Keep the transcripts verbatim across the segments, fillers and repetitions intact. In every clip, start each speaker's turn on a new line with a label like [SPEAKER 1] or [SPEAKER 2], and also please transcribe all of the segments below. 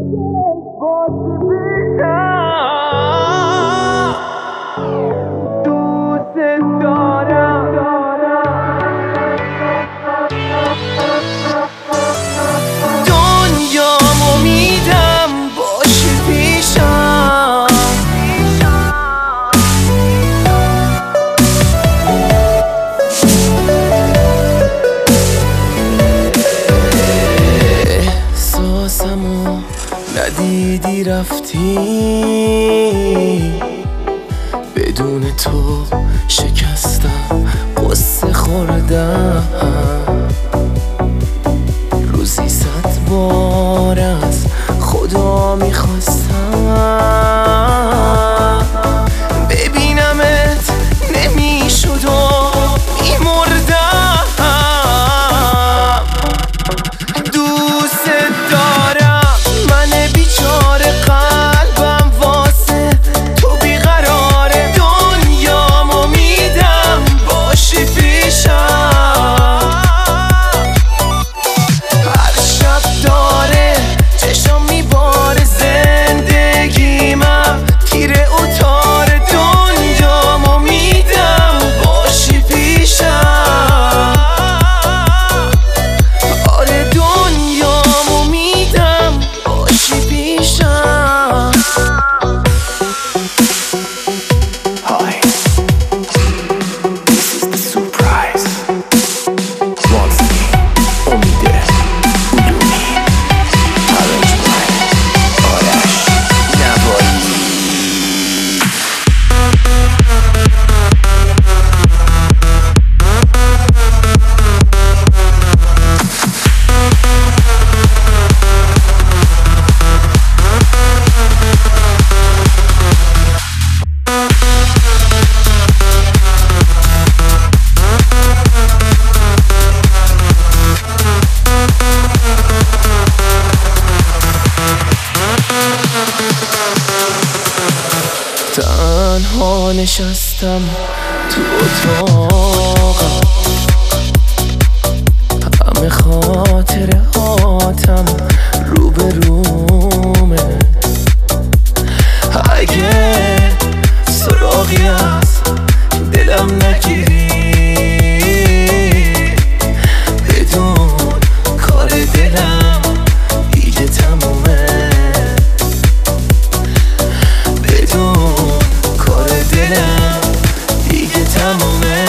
[SPEAKER 1] ندیدی رفتی، بدون تو شکستم، قصه خوردم، روزی صد بار از خدا میخواستم ببینمت، نمیشد و میمردم. دوست دارم، من بیچاره قلبم واسه تو بیقراره، دنیامو میدم باشی پیشم. هر شب داره چشم میباره زندگیمم، تیره اتاره، دنیامو میدم باشی پیشم. آره دنیامو میدم باشی پیشم.
[SPEAKER 2] Hi, this is the surprise. Once again, Omide Ulumi, arranged by Arash Navai.
[SPEAKER 1] تنها نشستم تو اتاقم، همه خاطره هاتم رو به رومه. اگه سراغی از دلم نگیری، بدون کار دلم دیگه تمومه. بدون کار دلم دیگه تمومه.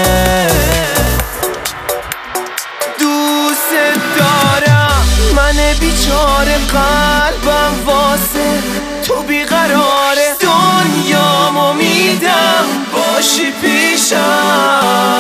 [SPEAKER 1] دوست دارم، من بیچاره قلبم واسه تو بیقراره، دنیامو میدم باشی پیشم.